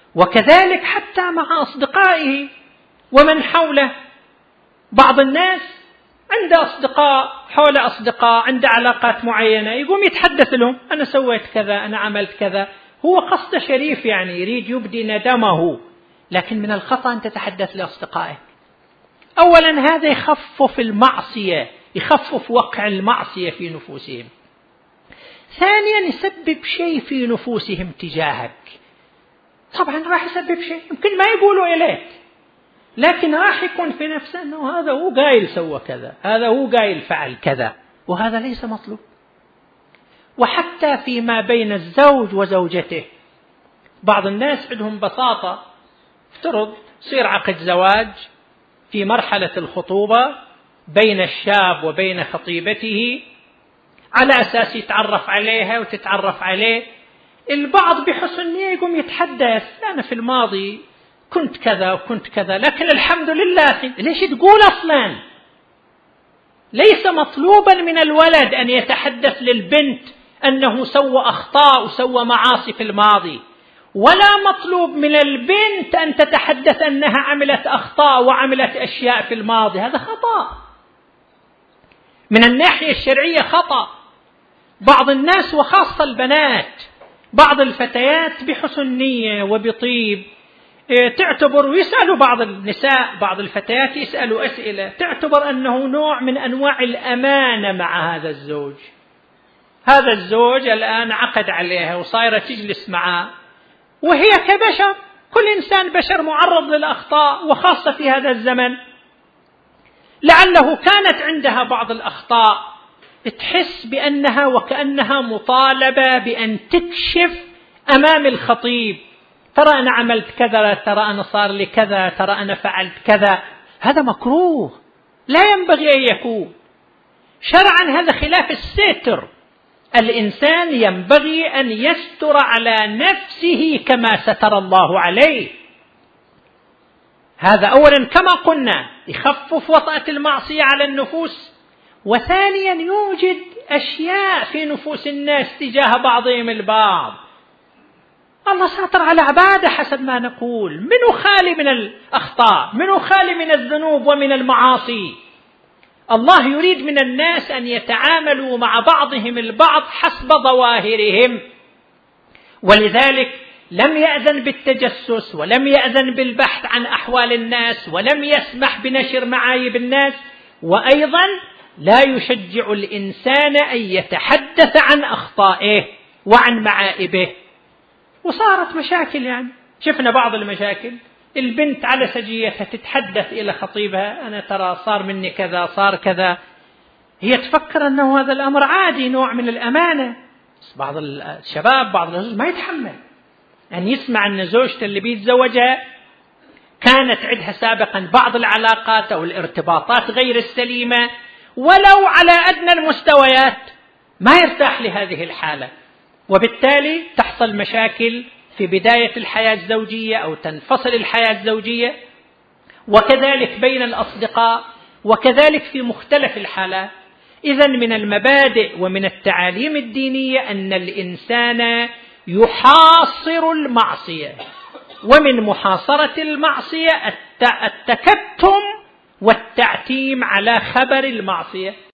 وكذلك حتى مع أصدقائه ومن حوله. بعض الناس عنده أصدقاء، حول أصدقاء، عنده علاقات معينة، يقوم يتحدث لهم: أنا سويت كذا، أنا عملت كذا. هو قصد شريف، يعني يريد يبدي ندمه، لكن من الخطأ أن تتحدث لأصدقائك. أولا هذا يخفف المعصية، يخفف وقع المعصية في نفوسهم. ثانيا يسبب شيء في نفوسهم تجاهك. طبعا راح يسبب شيء يمكن ما يقولوا إليك، لكن راح يكون في نفسه أنه هذا هو قايل سوى كذا، هذا هو قايل فعل كذا، وهذا ليس مطلوب. وحتى فيما بين الزوج وزوجته، بعض الناس عندهم بساطة، افترض يصير عقد زواج في مرحلة الخطوبة بين الشاب وبين خطيبته، على أساس يتعرف عليها وتتعرف عليه. البعض بحسن نية يقوم يتحدث: أنا في الماضي كنت كذا وكنت كذا، لكن الحمد لله. ليش تقول أصلا؟ ليس مطلوبا من الولد أن يتحدث للبنت أنه سوى أخطاء وسوى معاصي في الماضي، ولا مطلوب من البنت أن تتحدث أنها عملت أخطاء وعملت أشياء في الماضي. هذا خطأ من الناحية الشرعية، خطأ. بعض الناس وخاصة البنات، بعض الفتيات بحسن نية وبطيب تعتبر، ويسألوا بعض النساء، بعض الفتيات يسألوا أسئلة تعتبر أنه نوع من أنواع الأمانة مع هذا الزوج. هذا الزوج الآن عقد عليها وصايرة تجلس معه، وهي كبشر، كل إنسان بشر معرض للأخطاء، وخاصة في هذا الزمن. لعله كانت عندها بعض الأخطاء، تحس بأنها وكأنها مطالبة بأن تكشف أمام الخطيب: ترى أنا عملت كذا، ترى أنا صار لي كذا، ترى أنا فعلت كذا. هذا مكروه، لا ينبغي أن يكون شرعا. هذا خلاف الستر. الإنسان ينبغي أن يستر على نفسه كما ستر الله عليه. هذا أولا كما قلنا يخفف وطأة المعصية على النفوس، وثانيا يوجد أشياء في نفوس الناس تجاه بعضهم البعض. الله ساتر على عباده حسب ما نقول، منو خالي من الأخطاء، منو خالي من الذنوب ومن المعاصي. الله يريد من الناس أن يتعاملوا مع بعضهم البعض حسب ظواهرهم، ولذلك لم يأذن بالتجسس، ولم يأذن بالبحث عن أحوال الناس، ولم يسمح بنشر معايب الناس، وأيضا لا يشجع الإنسان أن يتحدث عن أخطائه وعن معائبه. وصارت مشاكل، يعني شفنا بعض المشاكل، البنت على سجيتها تتحدث إلى خطيبها: أنا ترى صار مني كذا، صار كذا. هي تفكر أنه هذا الأمر عادي، نوع من الأمانة. بعض الشباب، بعض الرجال ما يتحمل أن يسمع أن زوجته اللي بيتزوجها كانت عندها سابقا بعض العلاقات أو الارتباطات غير السليمة، ولو على أدنى المستويات، ما يرتاح لهذه الحالة، وبالتالي تحصل مشاكل في بداية الحياة الزوجية أو تنفصل الحياة الزوجية، وكذلك بين الأصدقاء، وكذلك في مختلف الحالات. إذن من المبادئ ومن التعاليم الدينية أن الإنسان يحاصر المعصية، ومن محاصرة المعصية التكتم والتعتيم على خبر المعصية.